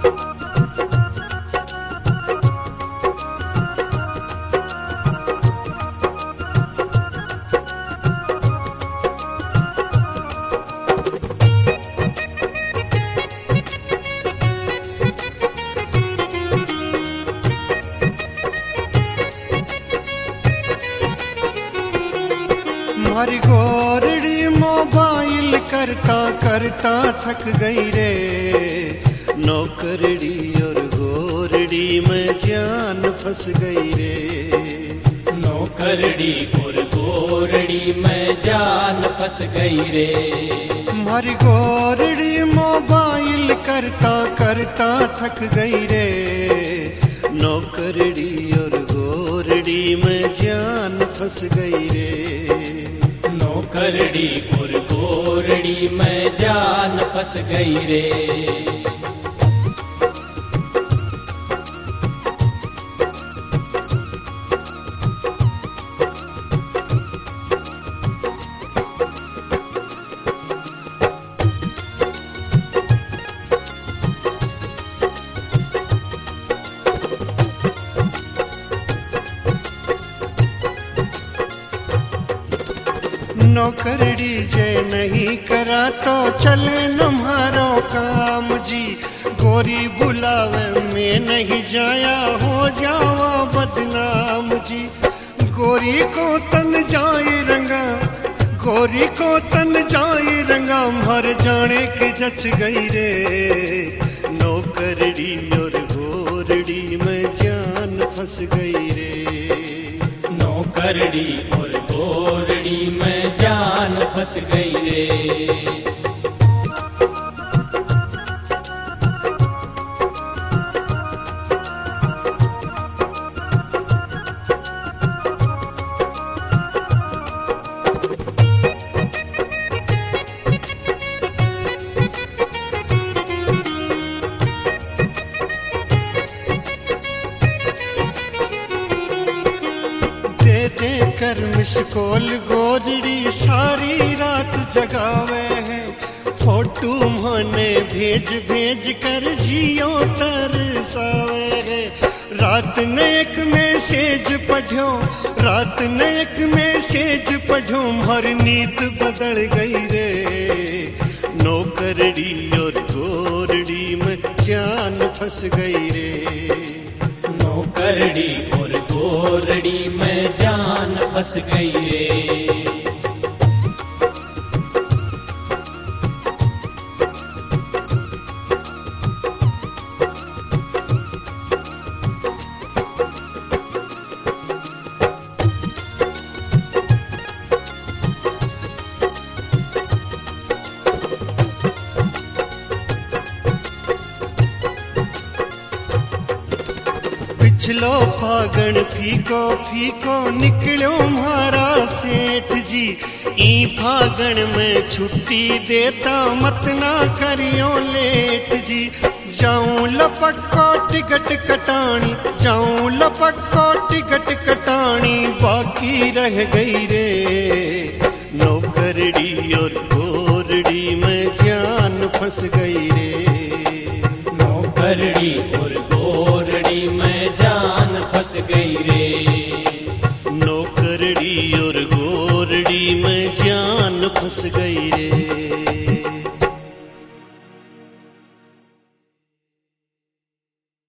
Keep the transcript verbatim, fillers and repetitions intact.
हमारी गोरड़ी मोबाइल करता करता थक गई रे, नौकरड़ी और गोरड़ी में जान फंस गई रे। नौकरड़ी और गोरड़ी में जान फंस गई रे। हमारी गोरड़ी मोबाइल करता करता थक गई रे, नौकरड़ी और गोरड़ी में जान फंस गई रे। नौकरड़ी और गोरड़ी में जान फंस गई रे। नौकरड़ी जे नहीं करा तो चले तुम्हारो काम जी, गोरी बुलावे में नहीं जाया हो जावा बदनाम जी। गोरी को तन जाए रंगा, गोरी को तन जाए रंगा, मर जाने के जच गई रे। नौकरड़ी और गोरड़ी में जान फंस गई रे। नौकरड़ी और गोरड़ी में जान फंस गई रे। कर मिसकॉल गोरड़ी सारी रात जगावे है, फोटो माने भेज भेज कर जियो तरसावे है। रात ने एक मैसेज पढ़ो, रात ने एक मैसेज पढ़ो, हर नींद बदल गई रे। नौकरड़ी और गोरड़ी में जान फंस गई रे। नौकरड़ी और गोरड़ी में जान फंस गई रे। पिछलो फागण फीको फीको निकलो म्हारा सेठ जी, ई फागण में छुट्टी देता मत ना करियो लेट जी। जाऊं लपको टिकट कटानी, जाऊं लपको टिकट कटानी, बाकी रह गई रे। नौकरड़ी और गोरड़ी में जान फंस गई रे। नौकरड़ी और गोरड़ी में जान फंस गई रे।